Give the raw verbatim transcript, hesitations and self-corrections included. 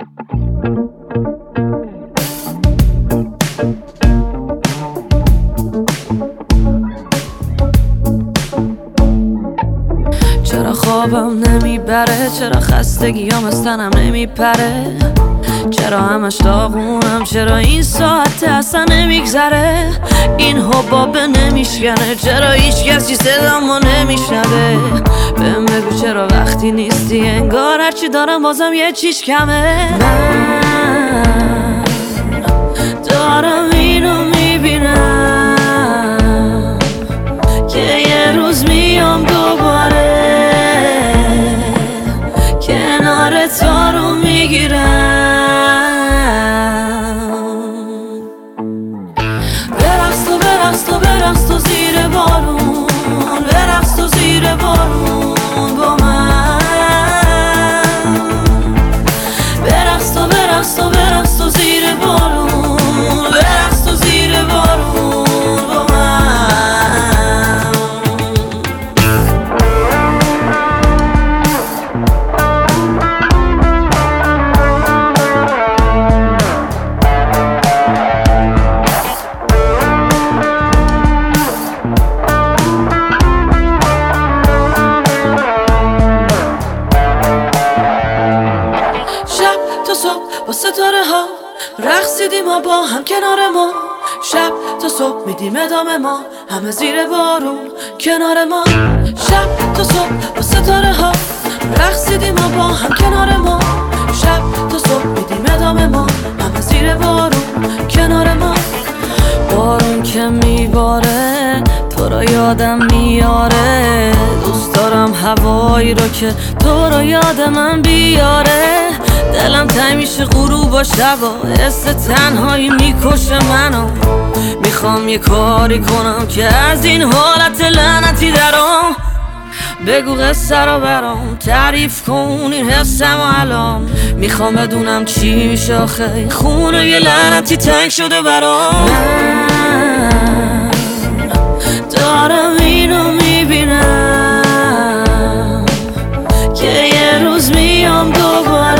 چرا خوابم نمیبره، چرا خستگیام از تنم نمیپره، چرا همش داغونم، چرا این ساعت اصلا نمیگذره، این حبابه نمیشکنه، چرا هیچ کسی صدامو نمیشنوه. بهم بگو چرا وقتی نیستی انگار هرچی دارم بازم یه چیز کمه. من دارم اینو میبینم که یه روز میام دوباره کنار تو رو میگیرم. برقص تو برقص تو برقص تو زیر بارون، برقص تو زیر بارون با من. برقص تو برقص تو برقص تو زیر بارون، برقص تو زیر بارون با من. با ستاره ها رقصیدیم ما با هم کنار ما، شب تا صبح میدیم ادامه ما همه زیر بارون کنار ما. شب تا صبح با ستاره ها رقصیدیم ما با هم کنار ما، شب تا صبح میدیم ادامه ما همه زیر بارون کنار ما. بارون که میباره تو رو یادم میاره، دوست دارم هوایی رو که تو رو یاد من بیاره. دلم تنگ میشه غروب و شبا، حس تنهایی میکشه منو. میخوام یه کاری کنم که از این حالت لعنتی درام. بگو قصه رو برام تعریف کن این حسم و الان. میخوام بدونم چی میشه آخه خونه یه لعنتی تنگ شده برام. من دارم اینو میبینم که یه روز میام دوباره